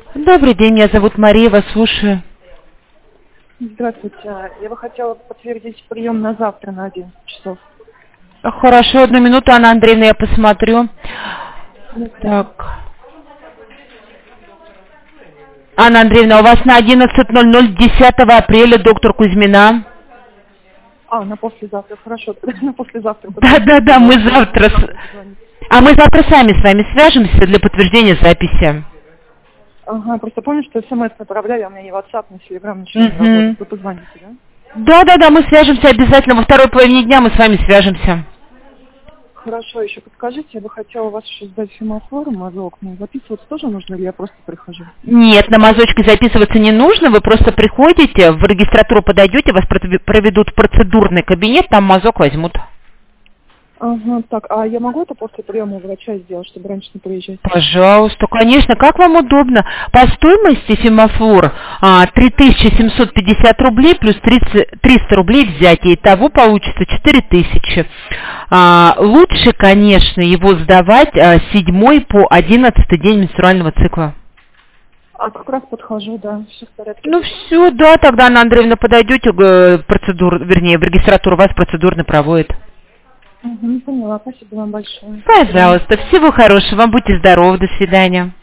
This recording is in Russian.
Добрый день, меня зовут Мария, вас слушаю. Здравствуйте. Я бы хотела подтвердить прием на завтра на 11 часов. Хорошо, одну минуту, Анна Андреевна, я посмотрю. Так. Анна Андреевна, у вас на 11:00 10 апреля доктор Кузьмина. На послезавтра, хорошо. На послезавтра. Да, мы завтра... А мы завтра сами с вами свяжемся для подтверждения записи. Ага, просто помню, что смс направляю, а у меня ни WhatsApp, ни Telegram, ничего не работает. Вы позвоните, да? Да, мы свяжемся обязательно. Во второй половине дня мы с вами свяжемся. Хорошо, еще подскажите, я бы хотела у вас еще сдать фемофор, мазок. Записываться тоже нужно или я просто прихожу? Нет, на мазочке записываться не нужно. Вы просто приходите, в регистратуру подойдете, вас проведут в процедурный кабинет, там мазок возьмут. Ага, так, а я могу это после приема у врача сделать, чтобы раньше не приезжать? Пожалуйста, конечно, как вам удобно. По стоимости фемофор 3750 рублей плюс 300 рублей взятие. Итого получится 4000. Лучше, конечно, его сдавать с 7 по 11 день менструального цикла. Как раз подхожу, да, все в порядке. Ну все, да, тогда, Анна Андреевна, подойдете в регистратуру, вас процедурно проводит. Поняла, спасибо вам большое. Пожалуйста, всего хорошего, вам будьте здоровы, до свидания.